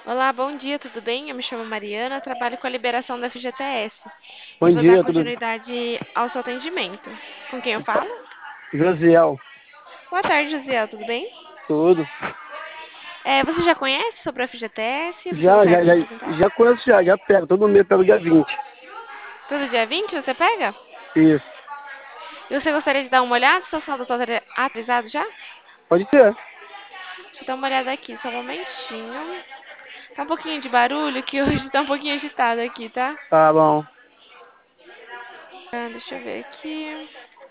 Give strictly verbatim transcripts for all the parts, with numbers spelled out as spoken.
Olá, bom dia, tudo bem? Eu me chamo Mariana, trabalho com a liberação da F G T S e Bom vou dar dia, tudo continuidade ao seu atendimento. Com quem eu falo? Josiel, Boa tarde, Josiel, tudo bem? tudo. É, você já conhece sobre a F G T S? Você Já, consegue já, me já, apresentar? já conheço já, já pego, todo mês pego dia vinte. Todo dia vinte você pega? Isso, E você gostaria de dar uma olhada se o saldo está atualizado já? pode ser. Deixa eu dar uma olhada aqui, só um momentinho. Tá um pouquinho de barulho, que hoje tá um pouquinho agitado aqui, tá? Tá bom, Ah, deixa eu ver aqui.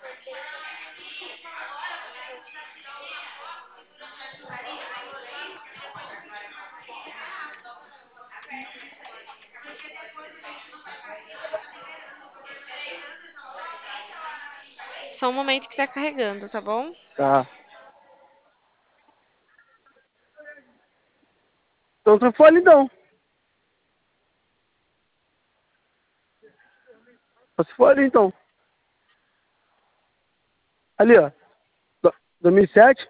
Só um momento que tá carregando, tá bom? tá. Então você foi ali então. Você foi ali então. Ali, ó. Do- dois mil e sete?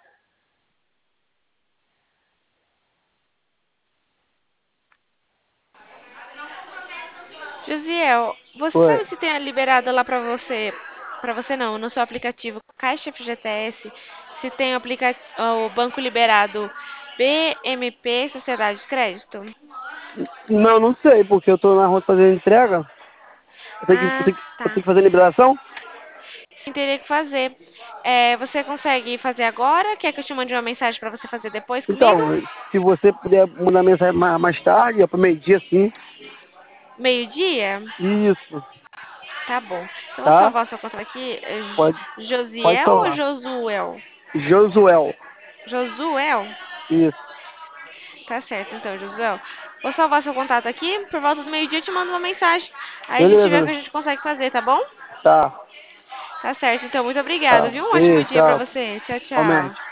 Josiel, você Foi. sabe se tem a liberada lá pra você, pra você não, no seu aplicativo Caixa F G T S, se tem o, aplica o banco liberado B M P Sociedade de Crédito? Não, não sei, porque eu tô na rua fazendo entrega. Eu tenho que, eu Ah, tenho, que- eu tenho tá. que fazer liberação. Sim, teria que fazer. É, você consegue fazer agora? Quer que eu te mande uma mensagem pra você fazer depois comigo? Então, se você puder mandar mensagem mais, mais tarde, ó, pro meio-dia, sim. Meio-dia? Isso, Tá bom. Então, vou tá? salvar sua conta aqui. É Pode, J- pode Josiel ou salvar. Josuel? Josuel. Josuel? Isso. Tá certo, então, Josuel. Vou salvar seu contato aqui. Por volta do meio-dia eu te mando uma mensagem. Aí a gente vê o que Beleza. a gente consegue fazer, tá bom? Tá, Tá certo, então. Muito obrigada, tá. viu? Um ótimo Beijo, dia pra tchau. você. Tchau, tchau. Aumente.